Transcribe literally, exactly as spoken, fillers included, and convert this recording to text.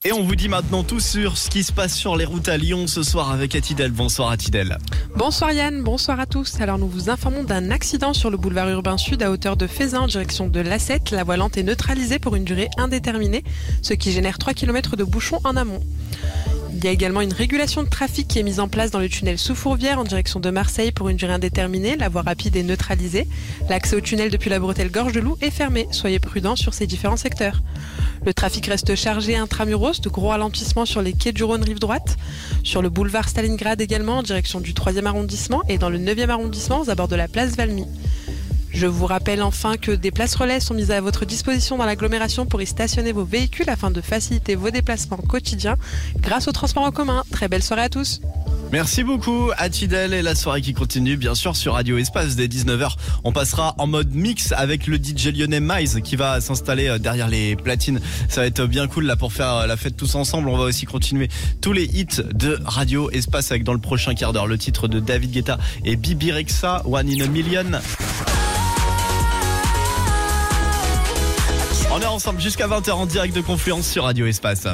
Et on vous dit maintenant tout sur ce qui se passe sur les routes à Lyon ce soir avec Atidel. Bonsoir Atidel. Bonsoir Yann, bonsoir à tous. Alors nous vous informons d'un accident sur le boulevard urbain sud à hauteur de Fézin en direction de l'A sept. La voie lente est neutralisée pour une durée indéterminée, ce qui génère trois kilomètres de bouchons en amont. Il y a également une régulation de trafic qui est mise en place dans le tunnel sous Fourvière en direction de Marseille pour une durée indéterminée. La voie rapide est neutralisée. L'accès au tunnel depuis la bretelle Gorge de Loup est fermé. Soyez prudents sur ces différents secteurs. Le trafic reste chargé intramuros, de gros ralentissements sur les quais du Rhône rive droite, sur le boulevard Stalingrad également en direction du troisième arrondissement et dans le neuvième arrondissement aux abords de la place Valmy. Je vous rappelle enfin que des places relais sont mises à votre disposition dans l'agglomération pour y stationner vos véhicules afin de faciliter vos déplacements quotidiens grâce au transport en commun. Très belle soirée à tous. Merci beaucoup Atidel et la soirée qui continue bien sûr sur Radio Espace dès dix-neuf heures. On passera en mode mix avec le D J lyonnais Mize qui va s'installer derrière les platines. Ça va être bien cool là pour faire la fête tous ensemble. On va aussi continuer tous les hits de Radio Espace avec dans le prochain quart d'heure le titre de David Guetta et Bibi Rexha, One in a Million. On est ensemble jusqu'à vingt heures en direct de Confluence sur Radio Espace.